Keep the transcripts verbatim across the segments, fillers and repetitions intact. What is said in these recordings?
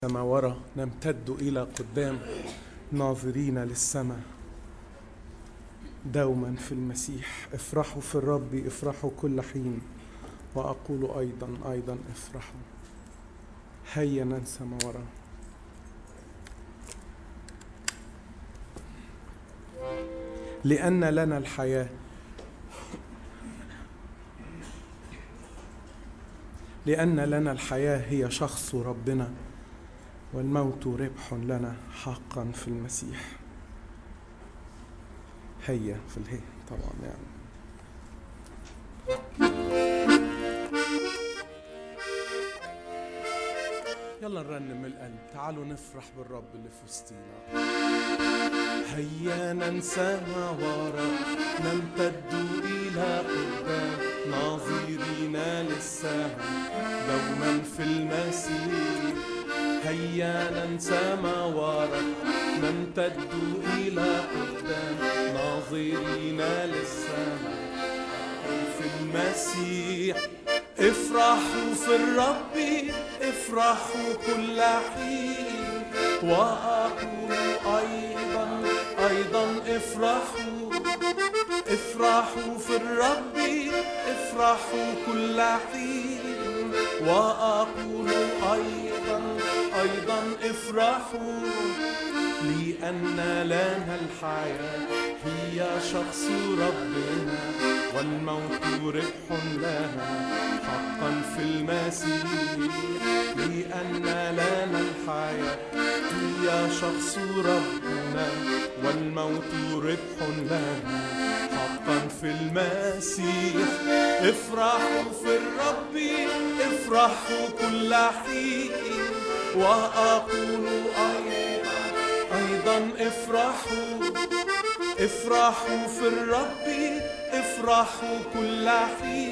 ما وراء نمتد إلى قدام ناظرين للسماء دوما في المسيح. افرحوا في الرب، افرحوا كل حين، وأقول أيضا أيضا افرحوا. هيا ننسى ما وراء. لأن لنا الحياة لأن لنا الحياة هي شخص ربنا، والموت ربح لنا حقا في المسيح. هيا في الهي طبعا يعني. يلا نرنم القلب، تعالوا نفرح بالرب اللي في وسطينا. هيا ننسى ما وراء نمتد إلى قدام ناظرين للسماء دوما في المسيح. هيا ننسى ما وراء نمتد إلى قدام ناظرين للسماء في المسيح. افرحوا في الرب، افرحوا كل حين، وأقول أيضا أيضا افرحوا. افرحوا في الرب، افرحوا كل حين، وأقول أيضا أيضا افرحوا. لأن لنا الحياة هي شخص ربنا، والموت ربح لنا حقا في المسيح. لأن لنا الحياة هي شخص ربنا، والموت ربح لنا حقا في المسيح. افرحوا في الرب، افرحوا كل حين، وأقول أيضا أيضا افرحوا. افرحوا في الرب، افرحوا كل حين،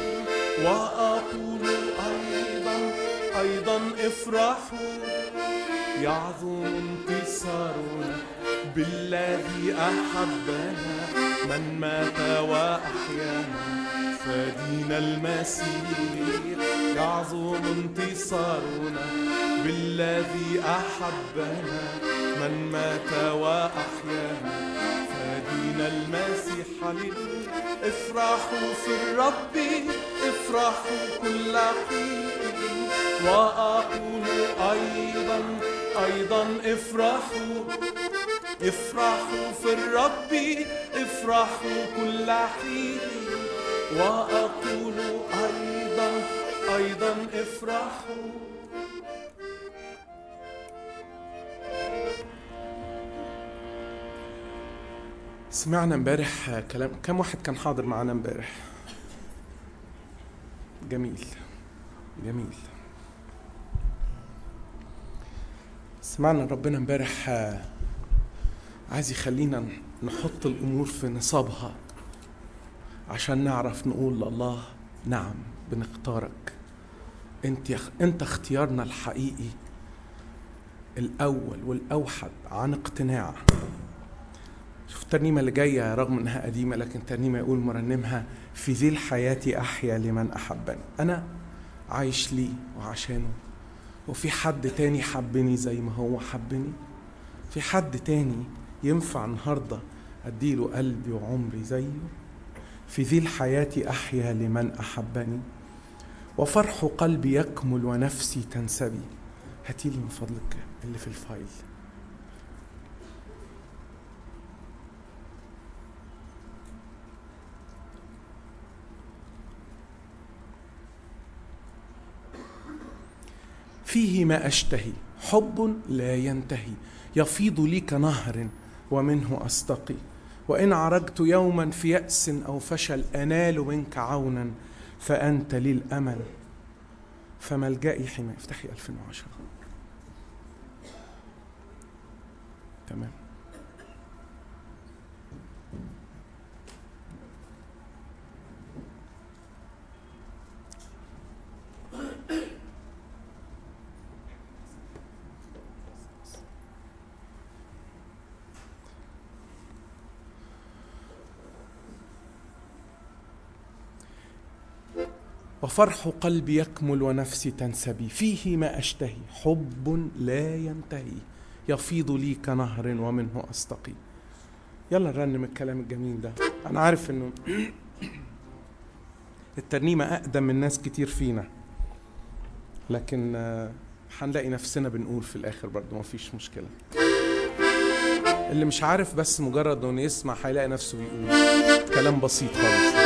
وأقول أيضا أيضا افرحوا. يعظم انتصارنا بالذي أحبنا، من مات وأحيانا فدينا المسيح. يعظم انتصارنا بالذي أحبنا، من مات وأحيانا فدينا المسيح. هللويا. افرحوا في الرب، افرحوا كل حين، وأقول أيضا أيضا افرحوا. افرحوا في الرب، افرحوا كل حين، وأقول أيضا أيضا افرحوا. سمعنا امبارح كلام، كم واحد كان حاضر معنا امبارح؟ جميل جميل. سمعنا ربنا امبارح عايز يخلينا نحط الأمور في نصابها عشان نعرف نقول لله نعم بنختارك. انت انت اختيارنا الحقيقي الأول والأوحد عن اقتناع. شوف الترنيمة اللي جاية رغم انها قديمة، لكن ترنيمة يقول مرنمها: في ذي الحياة أحيا لمن أحبني. أنا عايش ليه وعشانه، وفي حد تاني حبني زي ما هو حبني؟ في حد تاني ينفع النهاردة أديله قلبي وعمري زيه؟ في ذي الحياة أحيا لمن أحبني، وفرح قلبي يكمل ونفسي تنسبي. هاتيلي من فضلك اللي في الفايل. فيه ما أشتهي حب لا ينتهي، يفيض لي كنهر ومنه أستقي. وإن عرجت يوما في يأس أو فشل أنال منك عونا، فأنت لي الأمل فملجئي حماية. افتحي ألفين وعشرة. تمام. وفرح قلبي يكمل ونفسي تنسبي، فيه ما أشتهي حب لا ينتهي، يفيض لي كنهر ومنه أستقي. يلا نرنم الكلام الجميل ده. أنا عارف إنه الترنيمة أقدم من ناس كتير فينا، لكن هنلاقي نفسنا بنقول في الآخر برضو، ما فيش مشكلة. اللي مش عارف بس مجرد انه يسمع هيلاقي نفسه بيقول كلام بسيط خالص.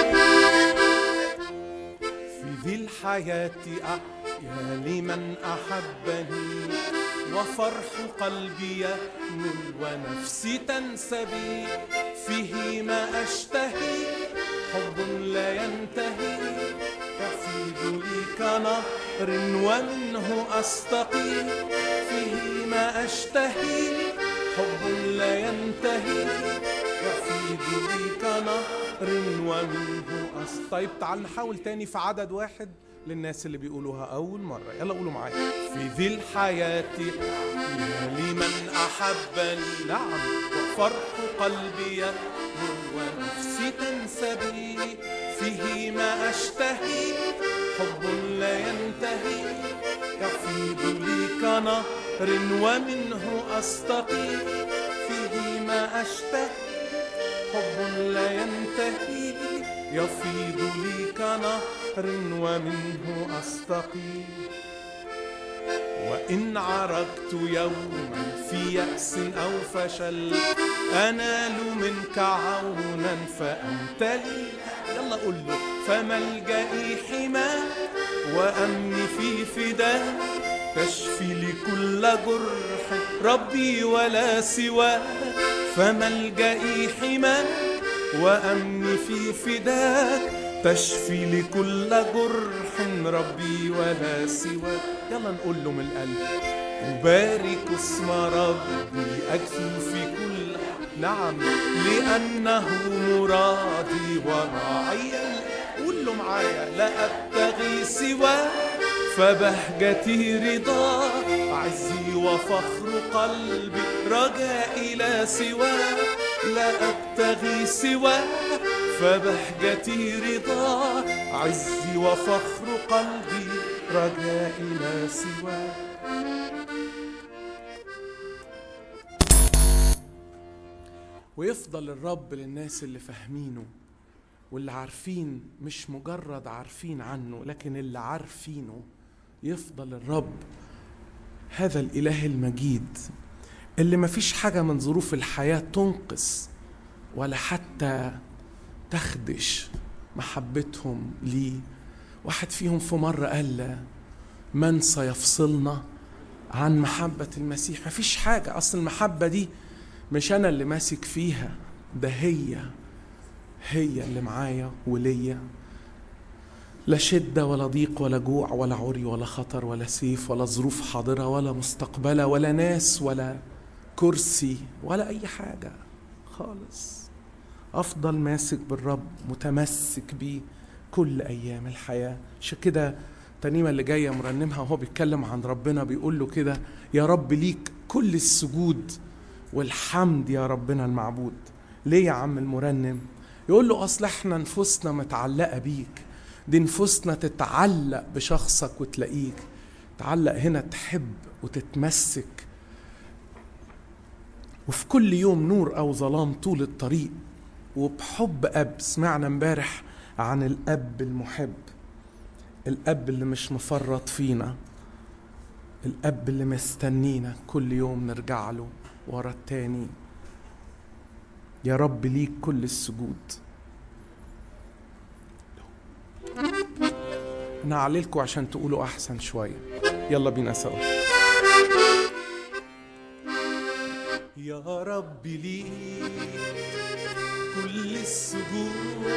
في ذي الحياة أحيا لمن أحبني، وفرح قلبي يكمل ونفسي تنسبي، فيه ما أشتهي حب لا ينتهي، يفيض لي كنهر ومنه أستقي، فيه ما أشتهي حب لا ينتهي، يفيض لي كنهر ومنه أستقي. طيب تعال نحاول تاني في عدد واحد للناس اللي بيقولوها أول مرة. يلا قولوا معايا. في ذي الحياة يا لمن أحبني، نعم، وفرح قلبي يكمل ونفسي تنسبي، فيه ما أشتهي حب لا ينتهي، يفيض لي كنهر ومنه أستقي، فيه ما أشتهي حب لا ينتهي، يفيض لي كنهر ومنه أستقي. وإن عرجت يوما في يأس أو فشل، أنال منك عونا فأنت لي. يلا قول له. فملجئي حماه وأمني في فداه، تشفي لكل جرح ربي ولا سواه. فملجئي حماه وأمني في فداك، تشفي لكل جرح ربي ولا سواه. يلا نقول له من القلب. أبارك اسم ربي أجثو في كل، نعم، لأنه مرادي وراعي. قول له معايا. لا أبتغي سواه فبهجتي رضا، عزي وفخر قلبي رجائي لا سواه. لا أبتغي سواه فبهجتي رضا، عزي وفخر قلبي رجائي لا سواه. ويفضل الرب للناس اللي فاهمينه واللي عارفين، مش مجرد عارفين عنه لكن اللي عارفينه. يفضل الرب هذا الإله المجيد اللي مفيش حاجة من ظروف الحياة تنقص ولا حتى تخدش محبتهم ليه. واحد فيهم في مرة قال: من سيفصلنا عن محبة المسيح؟ مفيش حاجة. أصل المحبة دي مش أنا اللي ماسك فيها، ده هي هي اللي معايا وليا. لا شدة ولا ضيق ولا جوع ولا عري ولا خطر ولا سيف ولا ظروف حاضرة ولا مستقبلة ولا ناس ولا كرسي ولا أي حاجة خالص. أفضل ماسك بالرب، متمسك بيه كل أيام الحياة. عشان كده الترنيمة اللي جاية مرنمها وهو بيتكلم عن ربنا بيقول له كده: يا رب ليك كل السجود والحمد يا ربنا المعبود. ليه يا عم المرنم؟ يقول له أصل احنا نفوسنا متعلقة بيك، دي نفوسنا تتعلق بشخصك وتلاقيك. تعلق هنا تحب وتتمسك، وفي كل يوم نور أو ظلام طول الطريق، وبحب أب. سمعنا امبارح عن الأب المحب، الأب اللي مش مفرط فينا، الأب اللي مستنينا كل يوم نرجع له ورا التاني. يا رب ليك كل السجود. أنا هعللكوا عشان تقولوا أحسن شوية. يلا بينا سوا. يا رب ليك كل السجود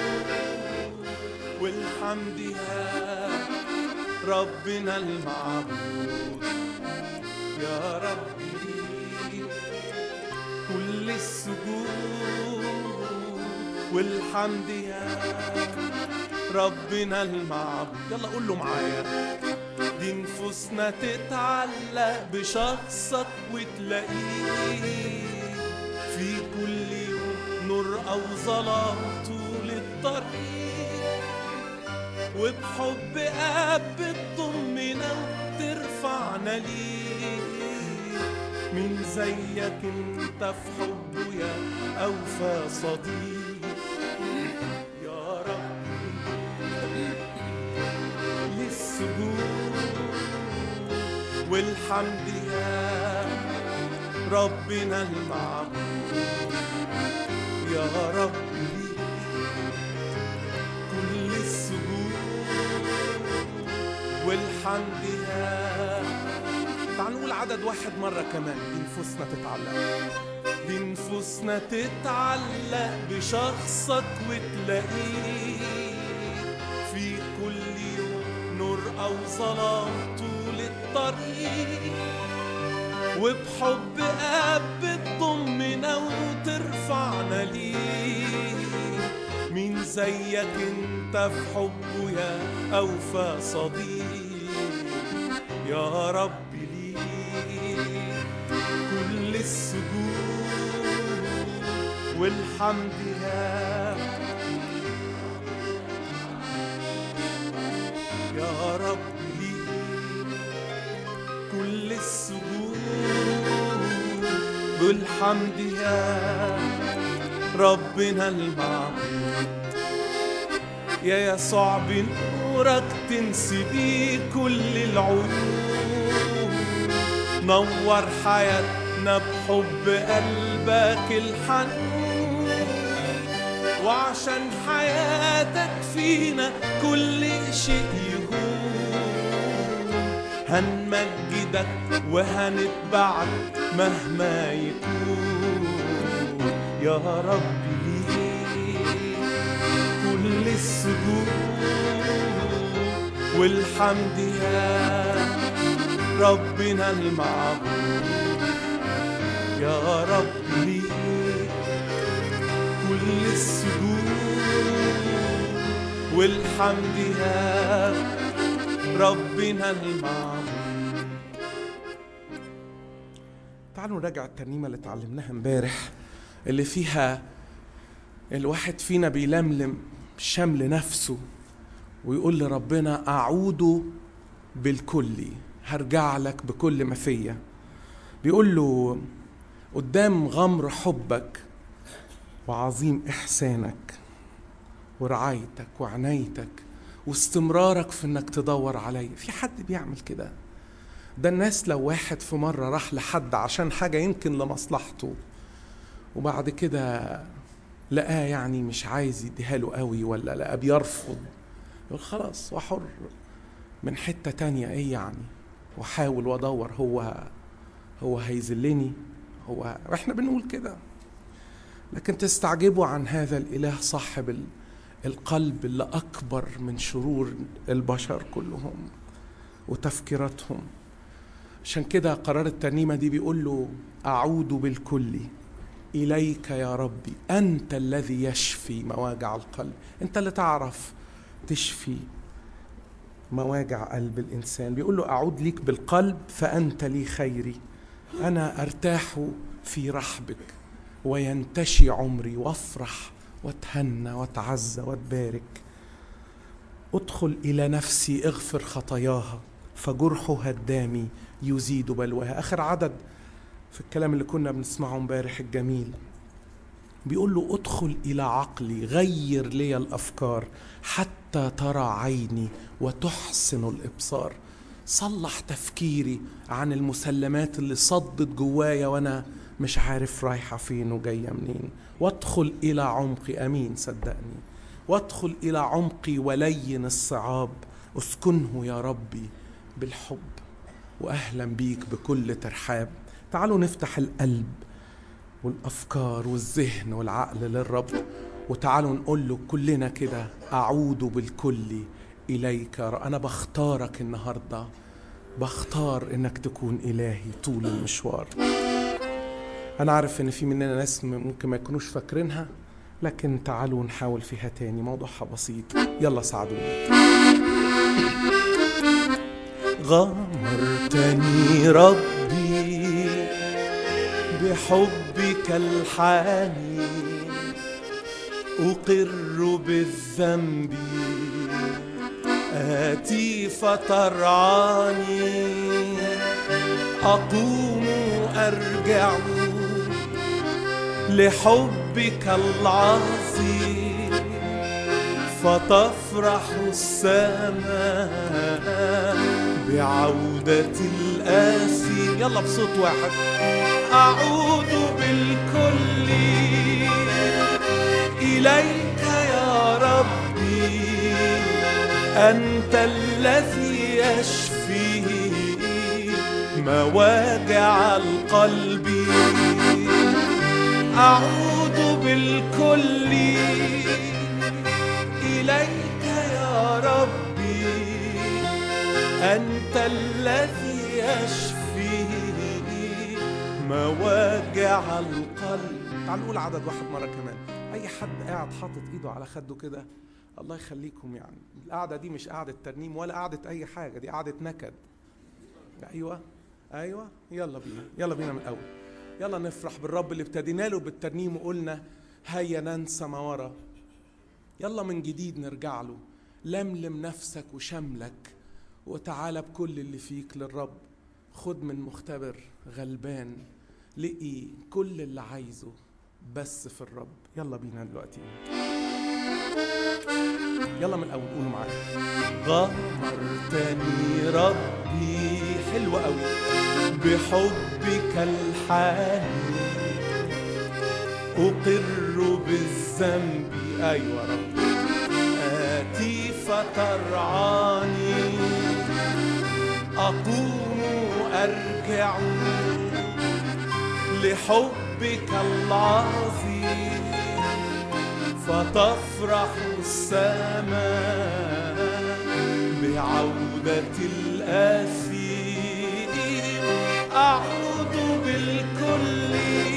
والحمد يا ربنا المعبود. يا رب ليك كل السجود والحمد يا ربنا المعبود. يلا قول له معايا. دي نفوسنا تتعلق بشخصك وتلاقيه في كل يوم نور أو ظلام طول الطريق. وبحب أب بتضمنا وترفعنا ليك. مين زيك انت في حبه يا أوفى صديق يا رب للسجود والحمد يا ربنا المعبود. يا رب ليك كل السجود والحمد يا. تعالوا نقول عدد واحد مرة كمان. بنفوسنا تتعلق بنفوسنا تتعلق بشخصك وتلاقيه في كل يوم نور أو ظلام طول الطريق. وبحب أب تضمنا وترفعنا ليه. مين زيك انت في حبه يا أوفى صديق يا رب ليه كل السجود والحمد يا يا رب ليه كل السجود والحمد يا ربنا المعبود. يا يسوع بنورك تنسي بيه كل العيوب. نور حياتنا بحب قلبك الحنون. وعشان حياتك فينا كل شيء يهون. هنمجدك وهنتبعك مهما يكون. يا رب كل السجود والحمد يا ربنا المعبود. يا رب ليك كل السجود والحمد يا ربنا المعبود. تعالوا نراجع الترنيمة اللي اتعلمناها امبارح اللي فيها الواحد فينا بيلملم شمل نفسه ويقول لربنا أعود بالكل، هرجع لك بكل ما فيا. بيقول له قدام غمر حبك وعظيم إحسانك ورعايتك وعنايتك واستمرارك في انك تدور علي. في حد بيعمل كده؟ ده الناس لو واحد في مرة راح لحد عشان حاجة يمكن لمصلحته وبعد كده لقاه يعني مش عايز يديها له قوي ولا لقاه بيرفض، يقول خلاص وحر من حتة تانية ايه يعني، وحاول وادور هو هو هيذلني هو. احنا بنقول كده، لكن تستعجبوا عن هذا الإله صاحب القلب اللي أكبر من شرور البشر كلهم وتفكيراتهم. عشان كده قرار الترنيمة دي بيقول له أعود بالكل إليك يا ربي، أنت الذي يشفي مواجع القلب. أنت اللي تعرف تشفي مواجع قلب الإنسان. بيقول له أعود ليك بالقلب فأنت لي خيري، أنا أرتاح في رحبك وينتشي عمري وافرح واتهنى واتعزى واتبارك. ادخل إلى نفسي اغفر خطاياها فجرحها الدامي يزيد بلواها. آخر عدد في الكلام اللي كنا بنسمعه امبارح الجميل بيقول له ادخل إلى عقلي غير لي الأفكار حتى ترى عيني وتحسن الإبصار. صلح تفكيري عن المسلمات اللي صدت جوايا وأنا مش عارف رايحة فين وجاية منين. وادخل إلى عمقي، أمين صدقني، وادخل إلى عمقي ولين الصعاب اسكنه يا ربي بالحب وأهلا بيك بكل ترحاب. تعالوا نفتح القلب والأفكار والذهن والعقل للرب وتعالوا نقول له كلنا كده أعود بالكل إليك. أنا بختارك النهاردة، بختار إنك تكون إلهي طول المشوار. أنا عارف إن في مننا ناس ممكن ما يكونوش فاكرينها، لكن تعالوا نحاول فيها تاني. موضوعها بسيط، يلا ساعدوني. غمرتني ربي بحبك الحنين أقر بالذنب آتي فترعاني، أقوم أرجع لحبك العظيم، فتفرح السماء بعودة الآسي. يلا بصوت واحد. أعود بالكل إليك يا ربي، أنت الذي يشفي مواجع القلب. أعود بالكل إليك يا ربي، أنت الذي يشفي مواجع القلب. تعالوا نقول عدد واحد مرة كمان. أي حد قاعد حاطط إيده على خده كده، الله يخليكم، يعني القعدة دي مش قعدة ترنيم ولا قعدة أي حاجة، دي قعدة نكد. أيوة أيوة، يلا بينا يلا بينا من الأول. يلا نفرح بالرب اللي ابتدينا له بالترنيم وقلنا هيا ننسى ما ورا. يلا من جديد نرجع له. لملم نفسك وشملك وتعالى بكل اللي فيك للرب. خد من مختبر غلبان، لقي كل اللي عايزه بس في الرب. يلا بينا دلوقتي، يلا من الأول قولوا معايا. غمرتني ربي، حلوة قوي، بحبك الحاني، أقر بالذنب. أيوة رب. آتي فترعاني، أقوم أرجع لحبك العظيم، فتفرح السماء بعودة الآثيم. أعود بالكل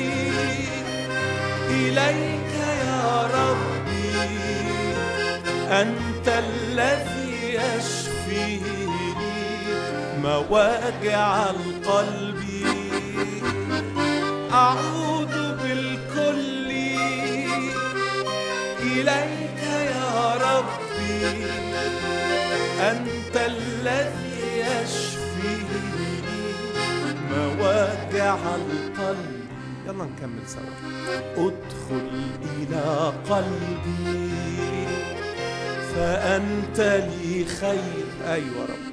إليك يا ربي، أنت الذي يشفي مواجع القلب. أعود بالكل إليك يا ربي، أنت الذي يشفي مواجع القلب. يلا نكمل سوا. ادخل إلى قلبي فأنت لي خير. أيوة رب.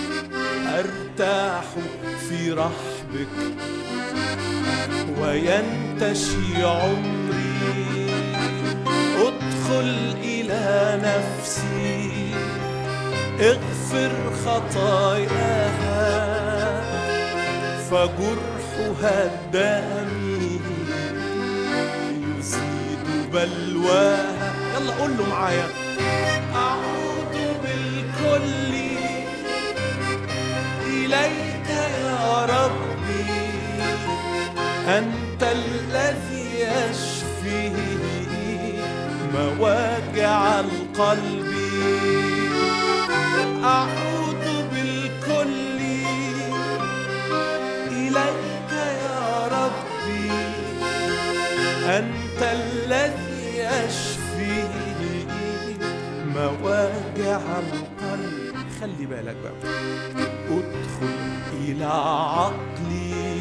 أرتاح في رحبك وينتشي عمري. ادخل إلى نفسي، اغفر خطاياها، فجرحها الدامي يزيد بلواها. يلا قول له معايا. أعود بالكل إليك يا ربي، أنت الذي يشفي مواجع القلب. أعود بالكل إليك يا ربي، أنت الذي يشفي مواجع القلب. خلي بالك بقى. ادخل إلى عقلي،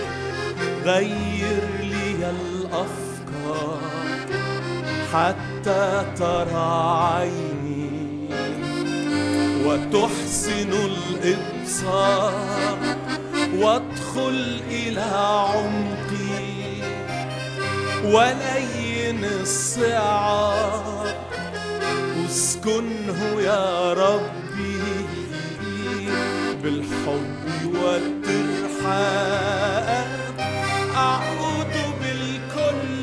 غير لي الأفكار حتى ترى عيني وتحسن الإبصار. وادخل إلى عمقي ولين الصعاب، اسكنه يا ربي بالحب والترحاب. أعود بالكل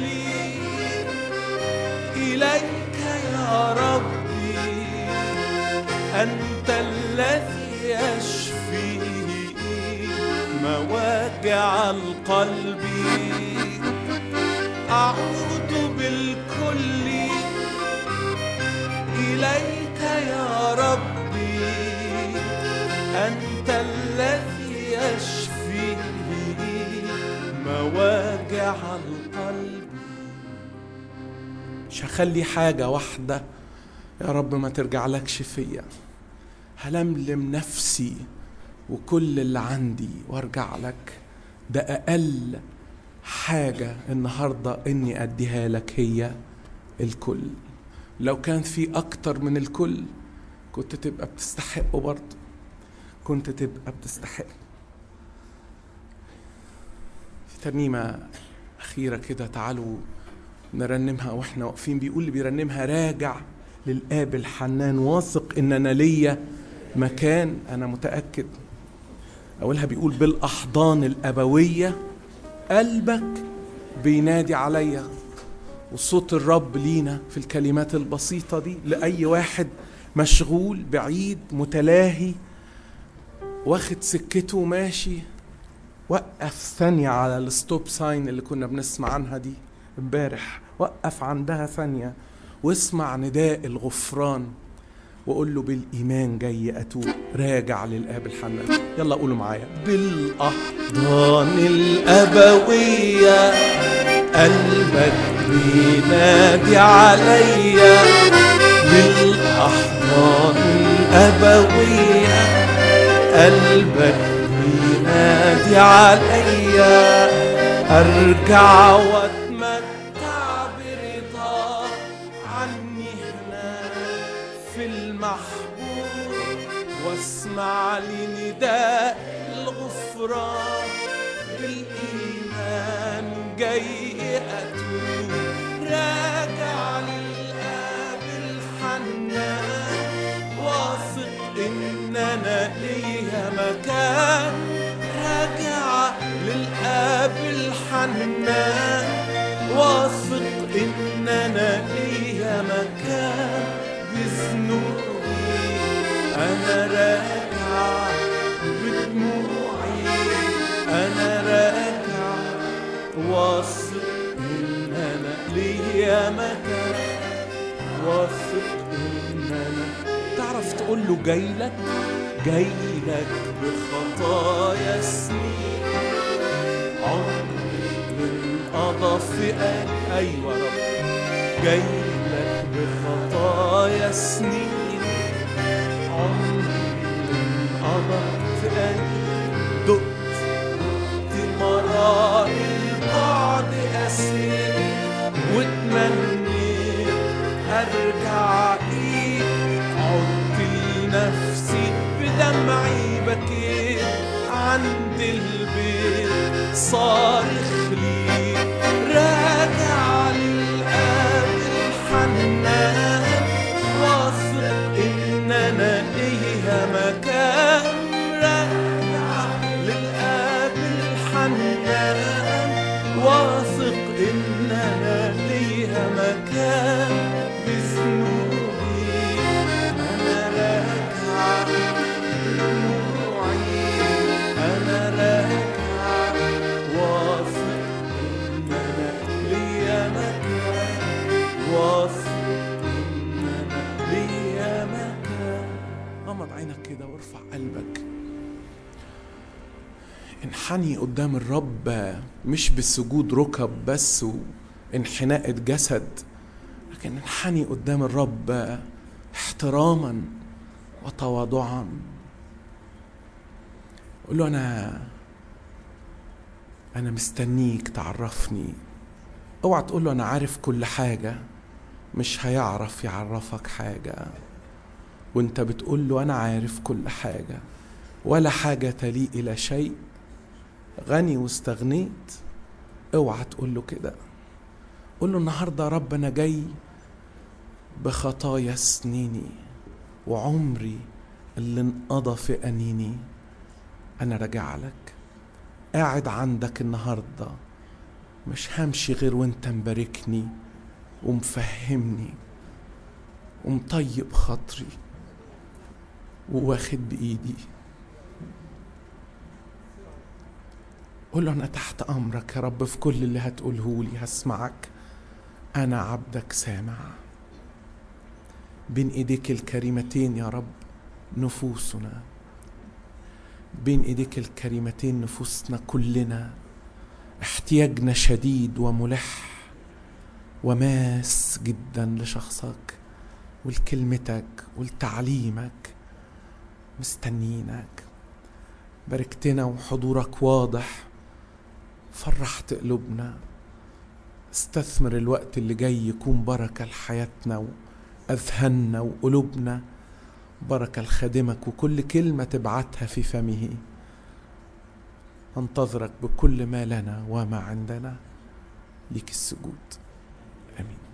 إليك يا ربي، أنت الذي يشفي مواجع القلب. أعود بالكل إليك يا ربي، أنت الذي يشفي مواجع القلب. مش هخلي حاجة واحدة يا رب ما ترجع لكش فيا. هلملم نفسي وكل اللي عندي وارجع لك. ده أقل حاجة النهاردة إني أديها لك هي الكل. لو كان في أكتر من الكل كنت تبقى بتستحقه برضه، كنت تبقى بتستحق. في ترنيمة أخيرة كده تعالوا نرنمها وإحنا واقفين، بيقول اللي بيرنمها: راجع للآب الحنان واثق إن أنا ليا مكان. أنا متأكد. أولها بيقول: بالأحضان الأبوية قلبك بينادي عليا. وصوت الرب لينا في الكلمات البسيطة دي لأي واحد مشغول بعيد متلاهي واخد سكته ماشي. وقف ثانية على الستوب ساين اللي كنا بنسمع عنها دي امبارح، وقف عندها ثانية واسمع نداء الغفران وقول له: بالإيمان جاي أتوب، راجع للآب الحنان. يلا قولوا معايا: بالأحضان الأبوية قلبك بينادي عليا. بالأحضان الأبوية قلبك بينادي عليا. أرجع واتمتع برضا عني هناك في المحبوب، واسمع لنداء الغفران. بالإيمان جاي أتوب، راجع للآب الحنان واثق إن أنا ليا مكان. راجع للآب الحنان واثق إن أنا ليا مكان. بذنوبي أنا راجع، بدموعي أنا راجع، واثق إن أنا ليا مكان، واثق إن أنا. تعرف تقول له: جاي لك جاي لك بخطايا سنين، عمري انقضى في قلبي. أيوة رب، جاي لك بخطايا سنين، عمري انقضى في قلبي. دقت دقت مرار البعد أسير، واتمنيت أرجع ليك. عدت لنفسي بدمعي بكيت عند البيت صارخ ليك. راجع للآب الحنان واثق إن أنا ليا مكان. راجع للآب الحنان واثق إن أنا ليا مكان. بذنوبي أنا راجع، بدموعي أنا راجع، واثق إن أنا ليا مكان، واثق إن أنا ليا مكان. غمض عينك كده وارفع قلبك. انحني قدام الرب، مش بسجود ركب بس وانحناء جسد، لكن انحني قدام الرب احتراما وتواضعا. قل له: أنا أنا مستنيك تعرفني. اوعى تقول له: أنا عارف كل حاجة. مش هيعرف يعرفك حاجة وانت بتقول له: أنا عارف كل حاجة، ولا حاجة تليق إلى شيء، غني واستغنيت. اوعى تقول له كده. قل له: النهاردة رب أنا جاي بخطايا سنيني وعمري اللي انقضى في أنيني. أنا راجع لك، قاعد عندك النهاردة، مش همشي غير وانت مباركني ومفهمني ومطيب خاطري وواخد بإيدي. قل له: أنا تحت أمرك يا رب في كل اللي هتقوله لي، هسمعك. أنا عبدك سامع. بين إيديك الكريمتين يا رب نفوسنا، بين إيديك الكريمتين نفوسنا كلنا. احتياجنا شديد وملح وماس جدا لشخصك ولكلمتك ولتعليمك مستنيينك. باركتنا وحضورك واضح، فرحت قلوبنا. استثمر الوقت اللي جاي يكون بركة لحياتنا وأذهاننا وقلوبنا، بركة لخادمك وكل كلمة تبعتها في فمه. انتظرك بكل ما لنا وما عندنا، ليك السجود. آمين.